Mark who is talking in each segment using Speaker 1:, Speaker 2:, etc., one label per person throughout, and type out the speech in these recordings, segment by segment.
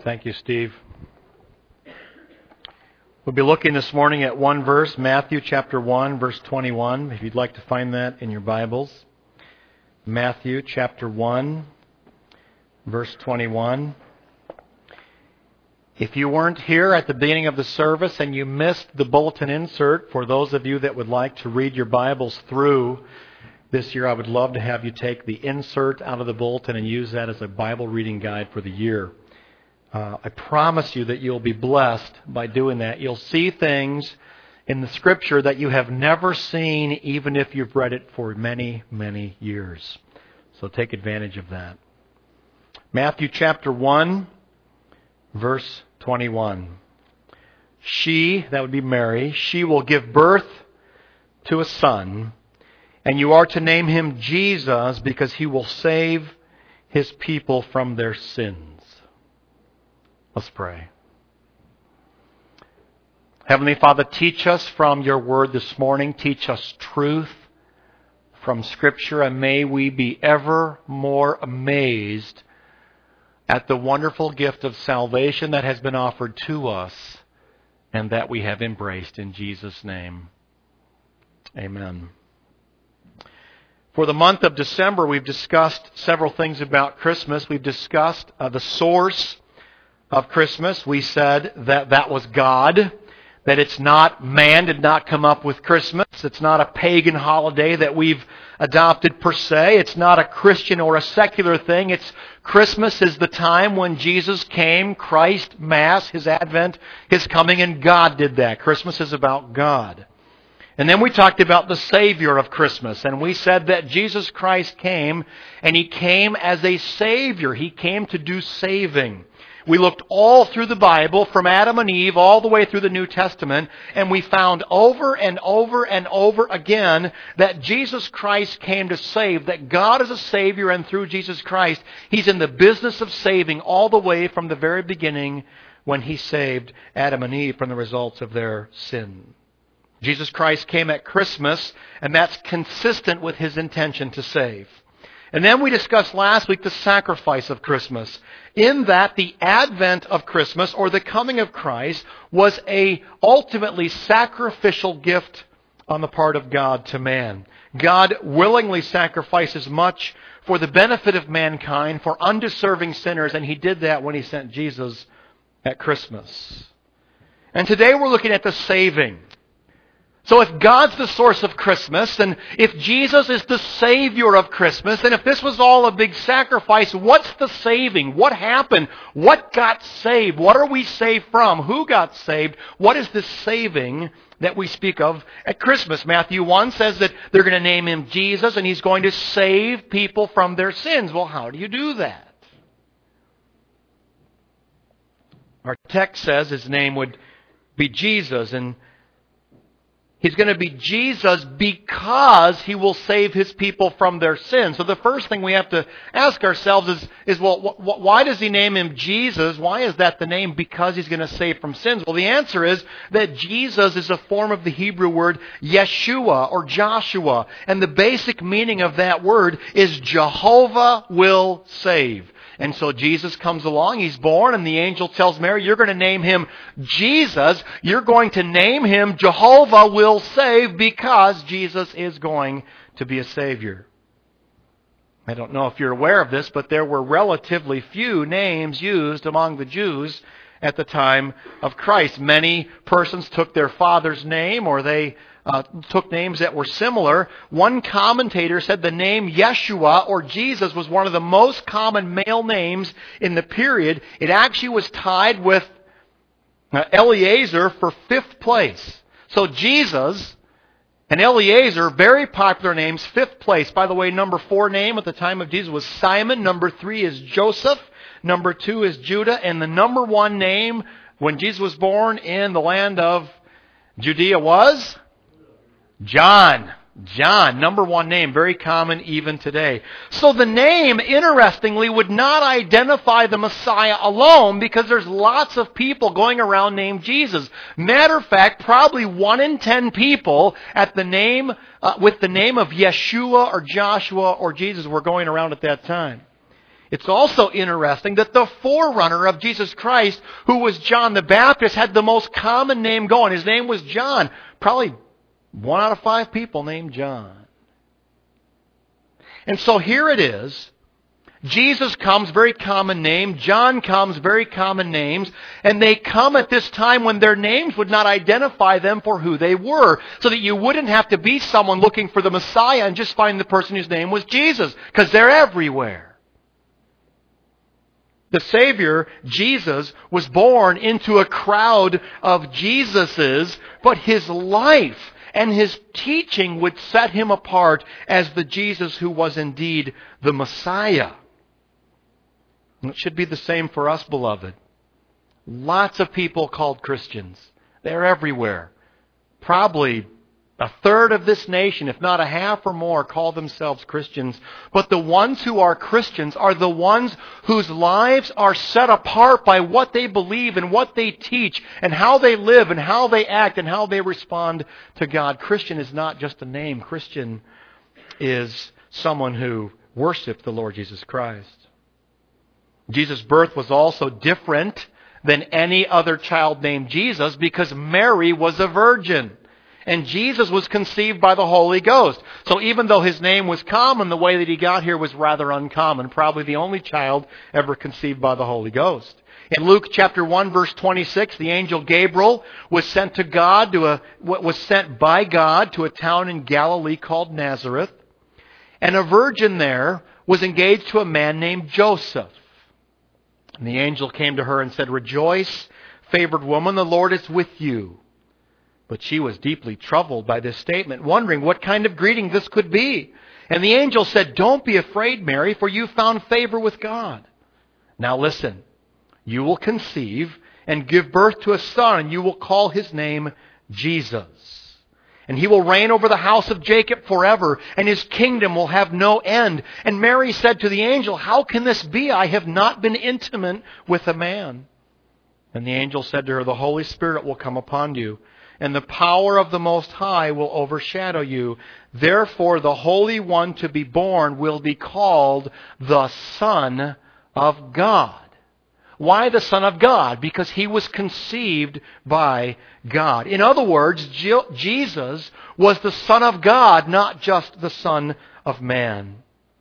Speaker 1: Thank you, Steve. We'll be looking this morning at one verse, Matthew chapter 1, verse 21, if you'd like to find that in your Bibles. Matthew chapter 1, verse 21. If you weren't here at the beginning of the service and you missed the bulletin insert, for those of you that would like to read your Bibles through this year, I would love to have you take the insert out of the bulletin and use that as a Bible reading guide for the year. I promise you that you'll be blessed by doing that. You'll see things in the Scripture that you have never seen, even if you've read it for many, many years. So take advantage of that. Matthew chapter 1, verse 21. She, that would be Mary, she will give birth to a son, and you are to name him Jesus, because he will save his people from their sins. Let's pray. Heavenly Father, teach us from your word this morning. Teach us truth from Scripture, and may we be ever more amazed at the wonderful gift of salvation that has been offered to us and that we have embraced in Jesus' name. Amen. For the month of December, we've discussed several things about Christmas. We've discussed the source of Christmas. We said that that was God, that it's not, man did not come up with Christmas. It's not a pagan holiday that we've adopted per se. It's not a Christian or a secular thing. It's Christmas is the time when Jesus came, Christ, Mass, His advent, His coming, and God did that. Christmas is about God. And then we talked about the Savior of Christmas, and we said that Jesus Christ came, and He came as a Savior. He came to do saving. We looked all through the Bible, from Adam and Eve all the way through the New Testament, and we found over and over and over again that Jesus Christ came to save, that God is a Savior, and through Jesus Christ, He's in the business of saving all the way from the very beginning when He saved Adam and Eve from the results of their sin. Jesus Christ came at Christmas, and that's consistent with His intention to save. And then we discussed last week the sacrifice of Christmas, in that the advent of Christmas, or the coming of Christ, was a ultimately sacrificial gift on the part of God to man. God willingly sacrifices much for the benefit of mankind, for undeserving sinners, and He did that when He sent Jesus at Christmas. And today we're looking at the saving. So if God's the source of Christmas, and if Jesus is the Savior of Christmas, and if this was all a big sacrifice, what's the saving? What happened? What got saved? What are we saved from? Who got saved? What is this saving that we speak of at Christmas? Matthew 1 says that they're going to name Him Jesus, and He's going to save people from their sins. Well, how do you do that? Our text says His name would be Jesus, and He's going to be Jesus because He will save His people from their sins. So the first thing we have to ask ourselves is why does He name Him Jesus? Why is that the name? Because He's going to save from sins. Well, the answer is that Jesus is a form of the Hebrew word Yeshua or Joshua. And the basic meaning of that word is Jehovah will save. And so Jesus comes along, He's born, and the angel tells Mary, you're going to name Him Jesus. You're going to name Him Jehovah will save, because Jesus is going to be a Savior. I don't know if you're aware of this, but there were relatively few names used among the Jews at the time of Christ. Many persons took their father's name, or they took names that were similar. One commentator said the name Yeshua or Jesus was one of the most common male names in the period. It actually was tied with Eliezer for 5th place. So Jesus and Eliezer, very popular names, 5th place. By the way, number 4 name at the time of Jesus was Simon. Number 3 is Joseph. Number 2 is Judah. And the number 1 name when Jesus was born in the land of Judea was John. John, number 1 name, very common even today. So the name, interestingly, would not identify the Messiah alone, because there's lots of people going around named Jesus. Matter of fact, probably 1 in 10 people at the name with the name of Yeshua or Joshua or Jesus were going around at that time. It's also interesting that the forerunner of Jesus Christ, who was John the Baptist, had the most common name going. His name was John. Probably 1 out of 5 people named John. And so here it is. Jesus comes, very common name. John comes, very common names. And they come at this time when their names would not identify them for who they were. So that you wouldn't have to be someone looking for the Messiah and just find the person whose name was Jesus. Because they're everywhere. The Savior, Jesus, was born into a crowd of Jesuses, but His life and His teaching would set Him apart as the Jesus who was indeed the Messiah. And it should be the same for us, beloved. Lots of people called Christians. They're everywhere. Probably a third of this nation, if not a half or more, call themselves Christians. But the ones who are Christians are the ones whose lives are set apart by what they believe and what they teach and how they live and how they act and how they respond to God. Christian is not just a name. Christian is someone who worships the Lord Jesus Christ. Jesus' birth was also different than any other child named Jesus because Mary was a virgin. And Jesus was conceived by the Holy Ghost. So even though His name was common, the way that He got here was rather uncommon. Probably the only child ever conceived by the Holy Ghost. In Luke chapter 1 verse 26, the angel Gabriel was sent by God to a town in Galilee called Nazareth. And a virgin there was engaged to a man named Joseph. And the angel came to her and said, "Rejoice, favored woman, the Lord is with you." But she was deeply troubled by this statement, wondering what kind of greeting this could be. And the angel said, "Don't be afraid, Mary, for you found favor with God. Now listen, you will conceive and give birth to a son, and you will call His name Jesus. And He will reign over the house of Jacob forever, and His kingdom will have no end." And Mary said to the angel, "How can this be? I have not been intimate with a man." And the angel said to her, "The Holy Spirit will come upon you, and the power of the Most High will overshadow you. Therefore, the Holy One to be born will be called the Son of God." Why the Son of God? Because He was conceived by God. In other words, Jesus was the Son of God, not just the Son of man.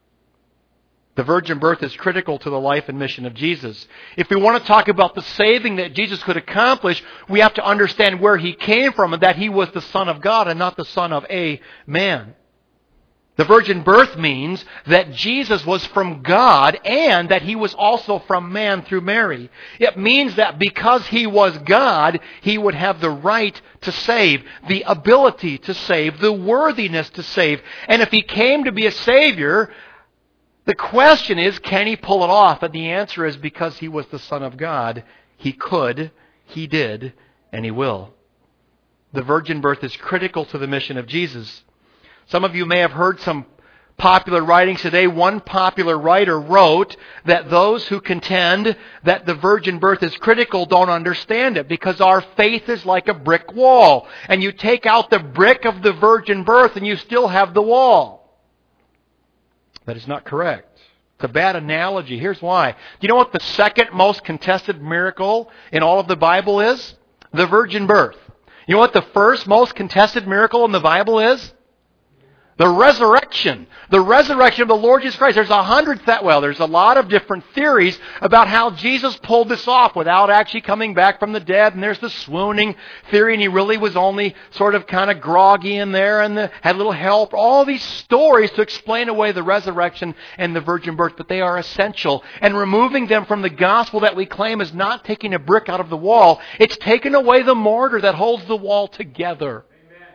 Speaker 1: The virgin birth is critical to the life and mission of Jesus. If we want to talk about the saving that Jesus could accomplish, we have to understand where He came from and that He was the Son of God and not the son of a man. The virgin birth means that Jesus was from God and that He was also from man through Mary. It means that because He was God, He would have the right to save, the ability to save, the worthiness to save. And if He came to be a Savior, the question is, can He pull it off? And the answer is, because He was the Son of God, He could, He did, and He will. The virgin birth is critical to the mission of Jesus. Some of you may have heard some popular writings today. One popular writer wrote that those who contend that the virgin birth is critical don't understand it because our faith is like a brick wall. And you take out the brick of the virgin birth and you still have the wall. That is not correct. It's a bad analogy. Here's why. Do you know what the second most contested miracle in all of the Bible is? The virgin birth. You know what the first most contested miracle in the Bible is? The resurrection. The resurrection of the Lord Jesus Christ. There's a lot of different theories about how Jesus pulled this off without actually coming back from the dead. And there's the swooning theory, and He really was only sort of kind of groggy in there and had a little help. All these stories to explain away the resurrection and the virgin birth, but they are essential. And removing them from the gospel that we claim is not taking a brick out of the wall. It's taking away the mortar that holds the wall together.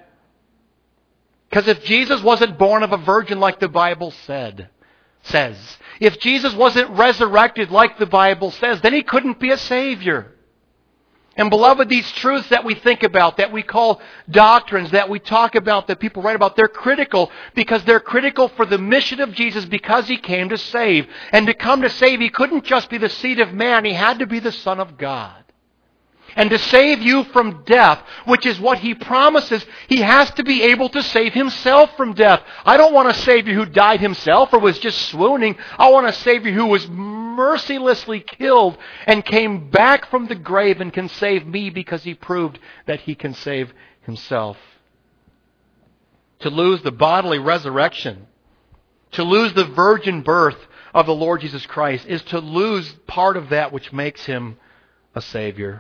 Speaker 1: Because if Jesus wasn't born of a virgin like the Bible says, if Jesus wasn't resurrected like the Bible says, then He couldn't be a Savior. And beloved, these truths that we think about, that we call doctrines, that we talk about, that people write about, they're critical because they're critical for the mission of Jesus because He came to save. And to come to save, He couldn't just be the seed of man, He had to be the Son of God. And to save you from death, which is what He promises, He has to be able to save Himself from death. I don't want a Savior who died Himself or was just swooning. I want a Savior who was mercilessly killed and came back from the grave and can save me because He proved that He can save Himself. To lose the bodily resurrection, to lose the virgin birth of the Lord Jesus Christ, is to lose part of that which makes Him a Savior.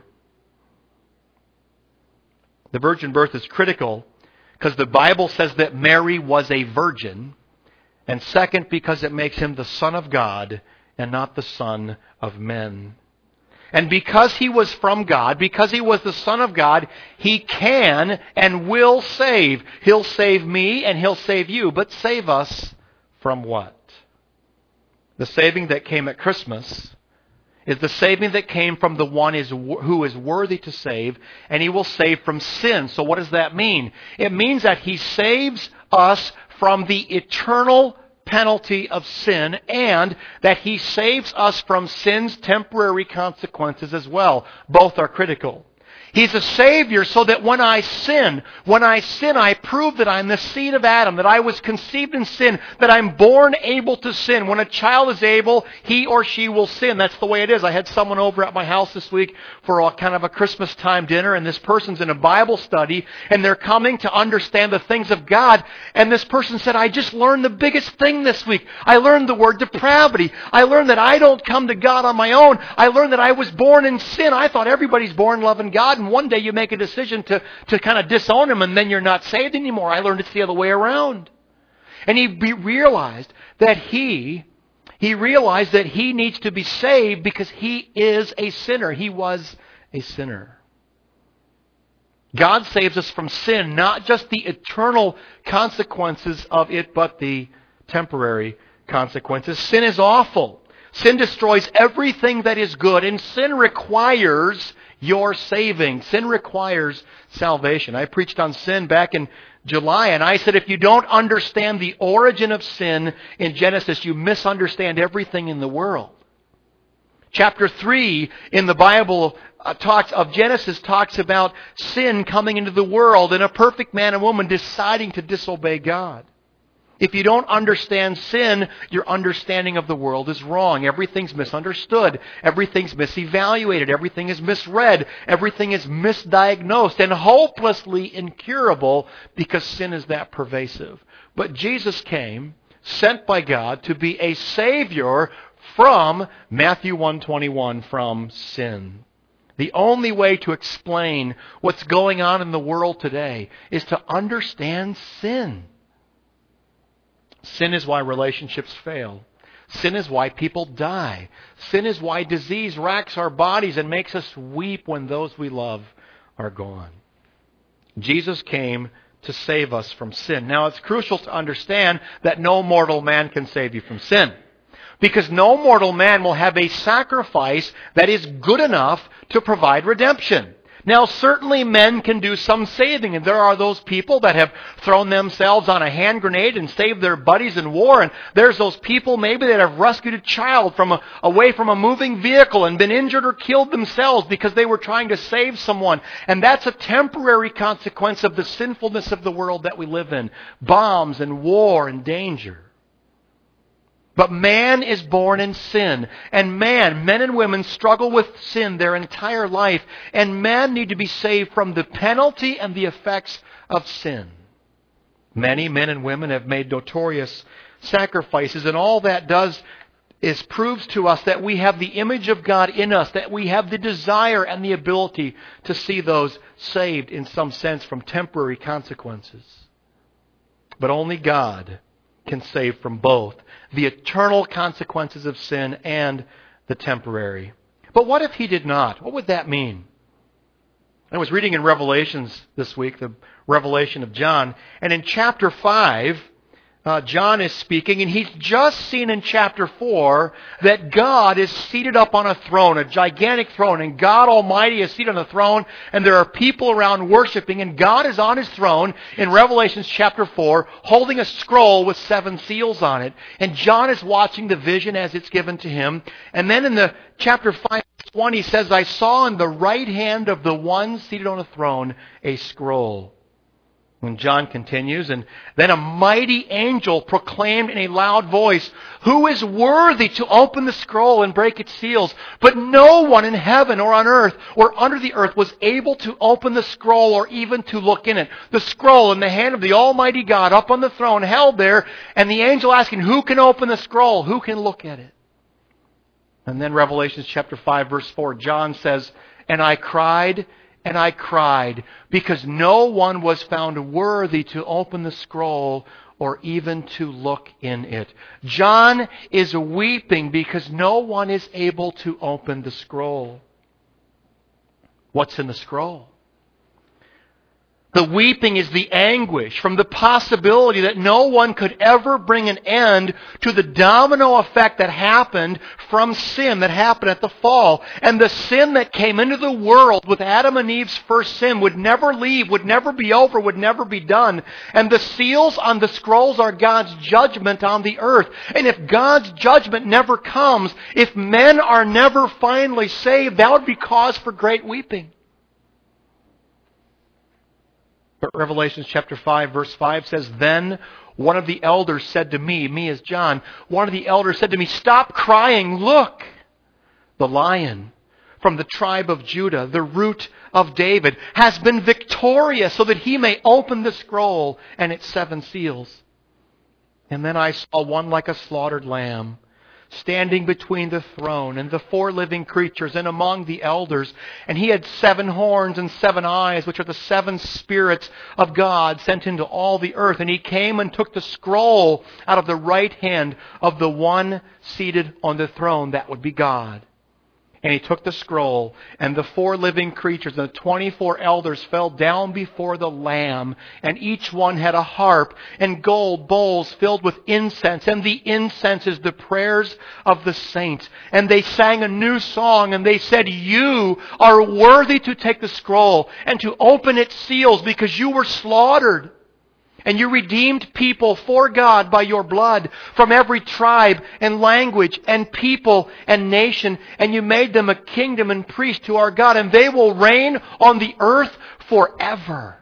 Speaker 1: The virgin birth is critical because the Bible says that Mary was a virgin. And second, because it makes Him the Son of God and not the son of men. And because He was from God, because He was the Son of God, He can and will save. He'll save me and He'll save you. But save us from what? The saving that came at Christmas is the saving that came from the one who is worthy to save, and He will save from sin. So what does that mean? It means that He saves us from the eternal penalty of sin, and that He saves us from sin's temporary consequences as well. Both are critical. He's a Savior so that when I sin, I prove that I'm the seed of Adam, that I was conceived in sin, that I'm born able to sin. When a child is able, he or she will sin. That's the way it is. I had someone over at my house this week for a kind of a Christmas time dinner, and this person's in a Bible study, and they're coming to understand the things of God, and this person said, I just learned the biggest thing this week. I learned the word depravity. I learned that I don't come to God on my own. I learned that I was born in sin. I thought everybody's born loving God, and one day you make a decision to kind of disown Him, and then you're not saved anymore. I learned it's the other way around. And he realized that he realized that he needs to be saved because he is a sinner. He was a sinner. God saves us from sin, not just the eternal consequences of it, but the temporary consequences. Sin is awful. Sin destroys everything that is good, and sin requires your saving. Sin requires salvation. I preached on sin back in July, and I said if you don't understand the origin of sin in Genesis, you misunderstand everything in the world. Chapter 3 in the Bible Genesis talks about sin coming into the world and a perfect man and woman deciding to disobey God. If you don't understand sin, your understanding of the world is wrong. Everything's misunderstood. Everything's misevaluated. Everything is misread. Everything is misdiagnosed and hopelessly incurable because sin is that pervasive. But Jesus came, sent by God, to be a Savior from Matthew 1:21, from sin. The only way to explain what's going on in the world today is to understand sin. Sin is why relationships fail. Sin is why people die. Sin is why disease racks our bodies and makes us weep when those we love are gone. Jesus came to save us from sin. Now, it's crucial to understand that no mortal man can save you from sin, because no mortal man will have a sacrifice that is good enough to provide redemption. Now, certainly men can do some saving, and there are those people that have thrown themselves on a hand grenade and saved their buddies in war, and there's those people maybe that have rescued a child away from a moving vehicle and been injured or killed themselves because they were trying to save someone. And that's a temporary consequence of the sinfulness of the world that we live in. Bombs and war and danger. But man is born in sin. And men and women struggle with sin their entire life. And men need to be saved from the penalty and the effects of sin. Many men and women have made notorious sacrifices. And all that does is proves to us that we have the image of God in us. That we have the desire and the ability to see those saved in some sense from temporary consequences. But only God can save from both the eternal consequences of sin and the temporary. But what if He did not? What would that mean? I was reading in Revelations this week, the Revelation of John, and in chapter 5, John is speaking, and he's just seen in chapter 4 that God is seated up on a throne, a gigantic throne, and God Almighty is seated on the throne, and there are people around worshiping, and God is on His throne in Revelation chapter 4, holding a scroll with 7 seals on it, and John is watching the vision as it's given to him, and then in the chapter 5, 1, he says, I saw in the right hand of the one seated on a throne a scroll. When John continues, and then a mighty angel proclaimed in a loud voice, "Who is worthy to open the scroll and break its seals?" But no one in heaven or on earth or under the earth was able to open the scroll or even to look in it. The scroll in the hand of the Almighty God up on the throne, held there, and the angel asking, "Who can open the scroll? Who can look at it?" And then Revelation chapter 5 verse 4, John says, "And I cried, because no one was found worthy to open the scroll or even to look in it." John is weeping because no one is able to open the scroll. What's in the scroll? The weeping is the anguish from the possibility that no one could ever bring an end to the domino effect that happened from sin, that happened at the fall. And the sin that came into the world with Adam and Eve's first sin would never leave, would never be over, would never be done. And the seals on the scrolls are God's judgment on the earth. And if God's judgment never comes, if men are never finally saved, that would be cause for great weeping. But Revelation chapter 5 verse 5 says, "Then one of the elders said to me as John, one of the elders said to me, 'Stop crying, look, the Lion from the tribe of Judah, the root of David, has been victorious so that he may open the scroll and its 7 seals.' And then I saw one like a slaughtered lamb, standing between the throne and the 4 living creatures and among the elders. And he had 7 horns and 7 eyes, which are the 7 spirits of God sent into all the earth. And he came and took the scroll out of the right hand of the one seated on the throne." That would be God. "And he took the scroll, and the 4 living creatures and the 24 elders fell down before the Lamb, and each one had a harp and gold bowls filled with incense, and the incense is the prayers of the saints. And they sang a new song, and they said, 'You are worthy to take the scroll and to open its seals, because you were slaughtered. And you redeemed people for God by your blood from every tribe and language and people and nation. And you made them a kingdom and priest to our God. And they will reign on the earth forever.'"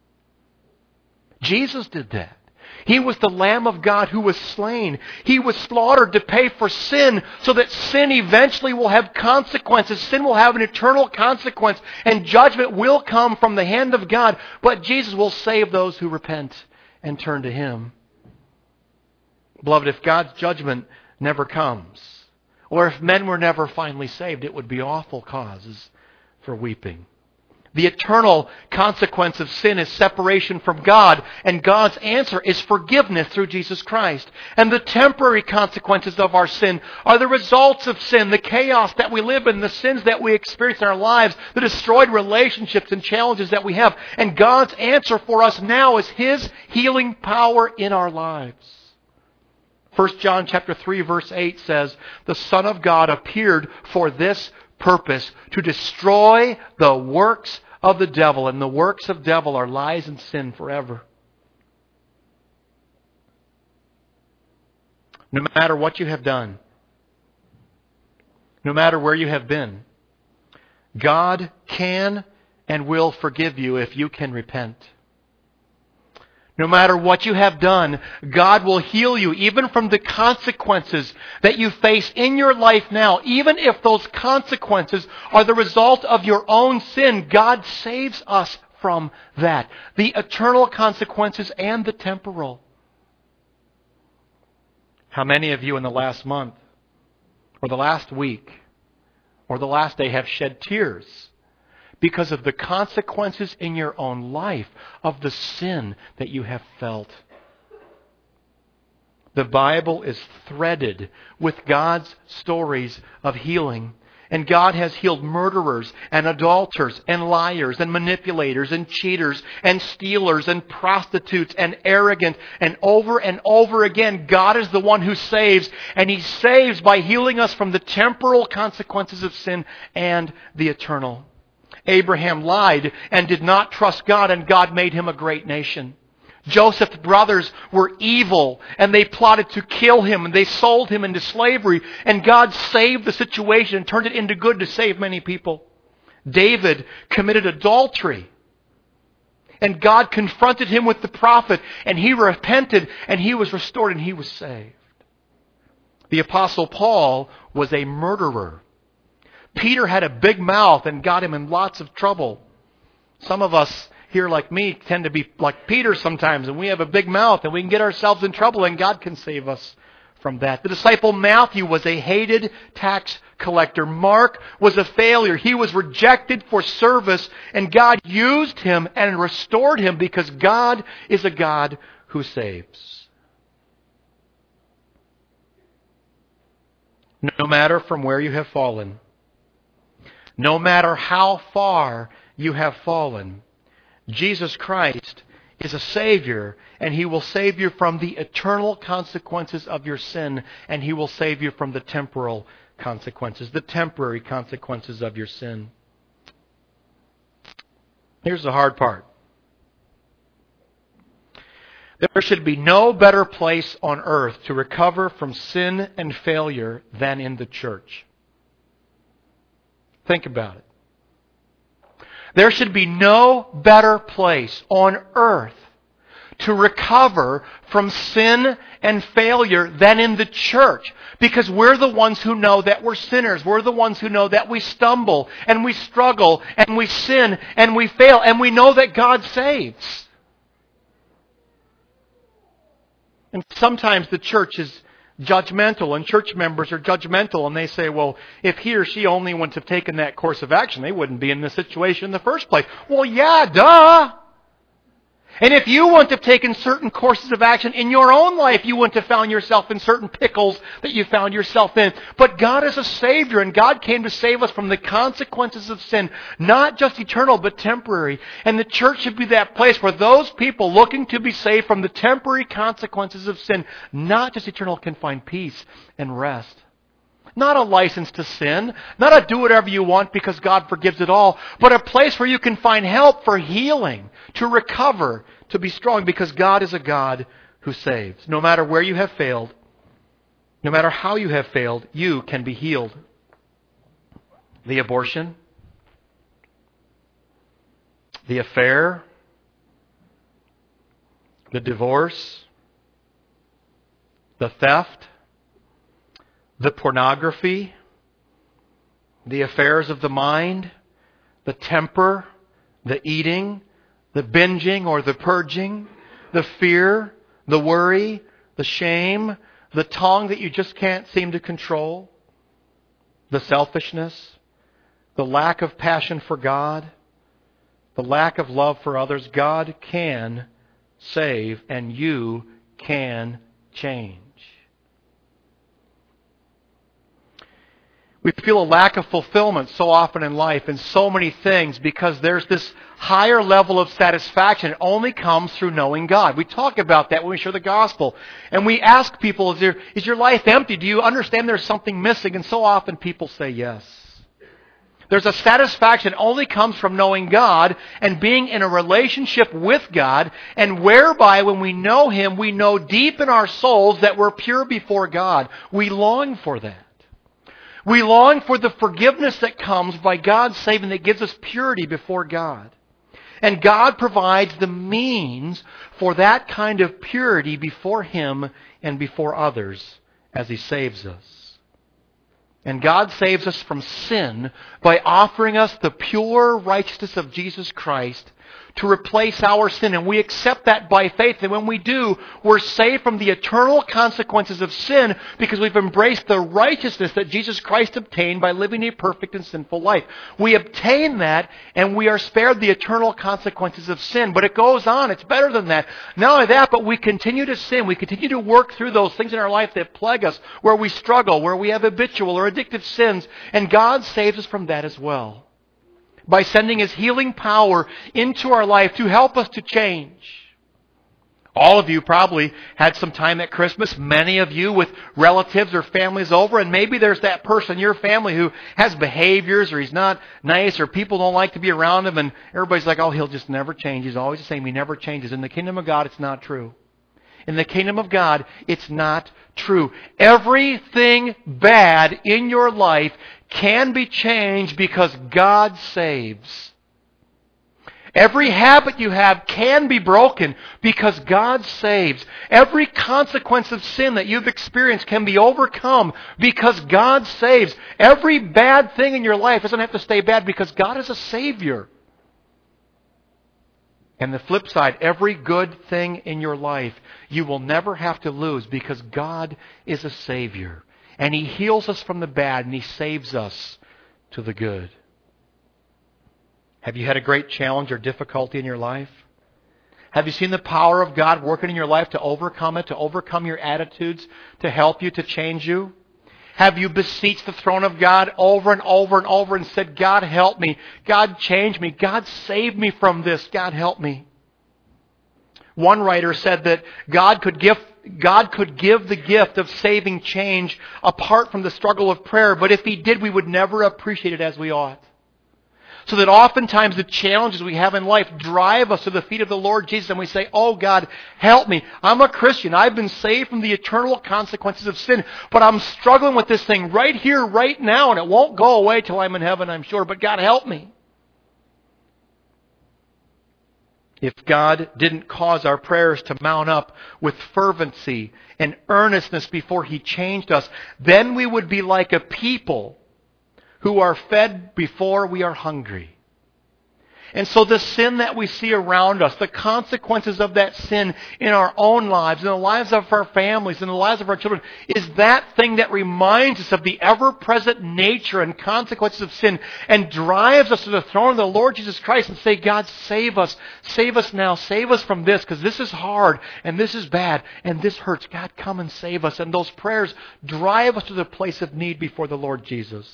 Speaker 1: Jesus did that. He was the Lamb of God who was slain. He was slaughtered to pay for sin, so that sin eventually will have consequences. Sin will have an eternal consequence, and judgment will come from the hand of God. But Jesus will save those who repent and turn to Him. Beloved, if God's judgment never comes, or if men were never finally saved, it would be awful causes for weeping. The eternal consequence of sin is separation from God, and God's answer is forgiveness through Jesus Christ. And the temporary consequences of our sin are the results of sin, the chaos that we live in, the sins that we experience in our lives, the destroyed relationships and challenges that we have. And God's answer for us now is His healing power in our lives. 1 John chapter 3 verse 8 says, "The Son of God appeared for this purpose, to destroy the works of the devil." And the works of devil are lies and sin forever. No matter what you have done, no matter where you have been, God can and will forgive you if you can repent. No matter what you have done, God will heal you even from the consequences that you face in your life now. Even if those consequences are the result of your own sin, God saves us from that. The eternal consequences and the temporal. How many of you in the last month, or the last week, or the last day have shed tears because of the consequences in your own life of the sin that you have felt? The Bible is threaded with God's stories of healing. And God has healed murderers and adulterers and liars and manipulators and cheaters and stealers and prostitutes and arrogant. And over again, God is the one who saves. And He saves by healing us from the temporal consequences of sin and the eternal. Abraham lied and did not trust God, and God made him a great nation. Joseph's brothers were evil, and they plotted to kill him, and they sold him into slavery, and God saved the situation and turned it into good to save many people. David committed adultery, And God confronted him with the prophet, and he repented, and he was restored, and he was saved. The Apostle Paul was a murderer. Peter had a big mouth and got him in lots of trouble. Some of us here, like me, tend to be like Peter sometimes, and we have a big mouth, and we can get ourselves in trouble, and God can save us from that. The disciple Matthew was a hated tax collector. Mark was a failure. He was rejected for service, and God used him and restored him because God is a God who saves. No matter from where you have fallen, no matter how far you have fallen, Jesus Christ is a Savior, and He will save you from the eternal consequences of your sin, and He will save you from the temporal consequences, the temporary consequences of your sin. Here's the hard part. There should be no better place on earth to recover from sin and failure than in the church. Think about it. There should be no better place on earth to recover from sin and failure than in the church. Because we're the ones who know that we're sinners. We're the ones who know that we stumble and we struggle and we sin and we fail. And we know that God saves. And sometimes the church is judgmental, and church members are judgmental, and they say, well, if he or she only wouldn't have taken that course of action, they wouldn't be in this situation in the first place. Well, yeah, duh! And if you wouldn't have taken certain courses of action in your own life, you wouldn't have found yourself in certain pickles that you found yourself in. But God is a Savior, and God came to save us from the consequences of sin, not just eternal, but temporary. And the church should be that place where those people looking to be saved from the temporary consequences of sin, not just eternal, can find peace and rest. Not a license to sin, not a do whatever you want because God forgives it all, but a place where you can find help for healing, to recover, to be strong, because God is a God who saves. No matter where you have failed, no matter how you have failed, you can be healed. The abortion, the affair, the divorce, the theft, the pornography, the affairs of the mind, the temper, the eating, the binging or the purging, the fear, the worry, the shame, the tongue that you just can't seem to control, the selfishness, the lack of passion for God, the lack of love for others. God can save, and you can change. We feel a lack of fulfillment so often in life in so many things because there's this higher level of satisfaction. It only comes through knowing God. We talk about that when we share the gospel. And we ask people, is your life empty? Do you understand there's something missing? And so often people say yes. There's a satisfaction that only comes from knowing God and being in a relationship with God, and whereby when we know Him, we know deep in our souls that we're pure before God. We long for that. We long for the forgiveness that comes by God's saving that gives us purity before God. And God provides the means for that kind of purity before Him and before others as He saves us. And God saves us from sin by offering us the pure righteousness of Jesus Christ to replace our sin. And we accept that by faith. And when we do, we're saved from the eternal consequences of sin because we've embraced the righteousness that Jesus Christ obtained by living a perfect and sinful life. We obtain that and we are spared the eternal consequences of sin. But it goes on. It's better than that. Not only that, but we continue to sin. We continue to work through those things in our life that plague us, where we struggle, where we have habitual or addictive sins. And God saves us from that as well, by sending His healing power into our life to help us to change. All of you probably had some time at Christmas, many of you with relatives or families over, and maybe there's that person in your family who has behaviors, or he's not nice, or people don't like to be around him, and everybody's like, oh, he'll just never change. He's always the same. He never changes. In the kingdom of God, it's not true. In the kingdom of God, it's not true. Everything bad in your life can be changed because God saves. Every habit you have can be broken because God saves. Every consequence of sin that you've experienced can be overcome because God saves. Every bad thing in your life doesn't have to stay bad because God is a Savior. And the flip side, every good thing in your life you will never have to lose because God is a Savior. And He heals us from the bad and He saves us to the good. Have you had a great challenge or difficulty in your life? Have you seen the power of God working in your life to overcome it, to overcome your attitudes, to help you, to change you? Have you beseeched the throne of God over and over and over and said, God help me, God change me, God save me from this, God help me? One writer said that God could give the gift of saving change apart from the struggle of prayer, but if He did, we would never appreciate it as we ought. So that oftentimes the challenges we have in life drive us to the feet of the Lord Jesus and we say, oh God, help me. I'm a Christian. I've been saved from the eternal consequences of sin, but I'm struggling with this thing right here, right now, and it won't go away till I'm in heaven, I'm sure, but God help me. If God didn't cause our prayers to mount up with fervency and earnestness before He changed us, then we would be like a people who are fed before we are hungry. And so the sin that we see around us, the consequences of that sin in our own lives, in the lives of our families, in the lives of our children, is that thing that reminds us of the ever-present nature and consequences of sin and drives us to the throne of the Lord Jesus Christ and say, God, save us now, save us from this, because this is hard and this is bad and this hurts. God, come and save us. And those prayers drive us to the place of need before the Lord Jesus.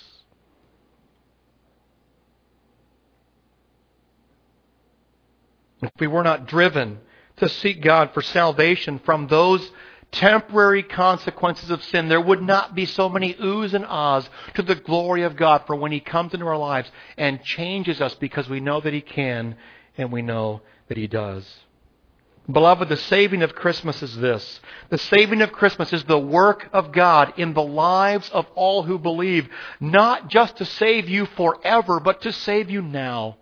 Speaker 1: If we were not driven to seek God for salvation from those temporary consequences of sin, there would not be so many oohs and ahs to the glory of God for when He comes into our lives and changes us because we know that He can and we know that He does. Beloved, the saving of Christmas is this. The saving of Christmas is the work of God in the lives of all who believe, not just to save you forever, but to save you now.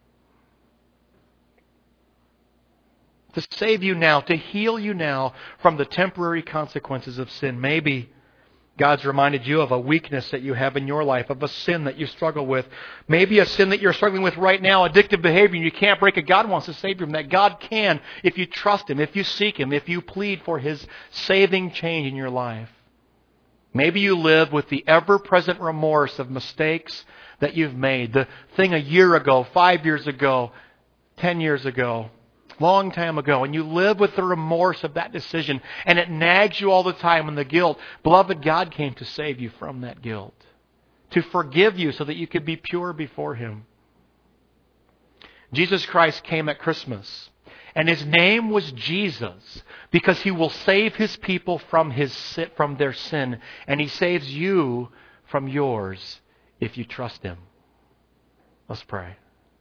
Speaker 1: To save you now, to heal you now from the temporary consequences of sin. Maybe God's reminded you of a weakness that you have in your life, of a sin that you struggle with. Maybe a sin that you're struggling with right now, addictive behavior, and you can't break it. God wants to save you from that. God can if you trust Him, if you seek Him, if you plead for His saving change in your life. Maybe you live with the ever-present remorse of mistakes that you've made. The thing a year ago, 5 years ago, 10 years ago, long time ago, and you live with the remorse of that decision, and it nags you all the time, and the guilt. Beloved, God came to save you from that guilt, to forgive you so that you could be pure before Him. Jesus Christ came at Christmas, and His name was Jesus because He will save His people from their sin, and He saves you from yours if you trust Him. Let's pray.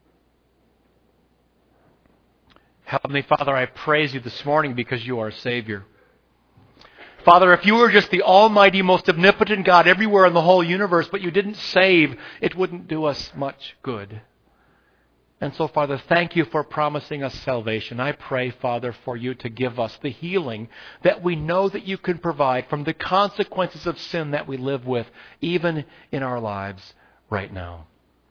Speaker 1: Heavenly Father, I praise You this morning because You are a Savior. Father, if You were just the almighty, most omnipotent God everywhere in the whole universe, but You didn't save, it wouldn't do us much good. And so, Father, thank You for promising us salvation. I pray, Father, for You to give us the healing that we know that You can provide from the consequences of sin that we live with, even in our lives right now.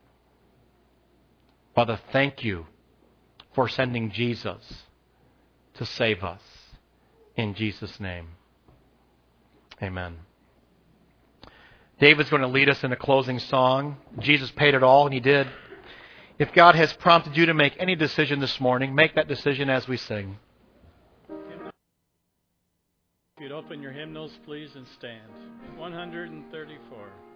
Speaker 1: Father, thank You for sending Jesus to save us. In Jesus' name, amen. David's going to lead us in a closing song. Jesus paid it all, and He did. If God has prompted you to make any decision this morning, make that decision as we sing.
Speaker 2: If you'd open your hymnals, please, and stand. 134.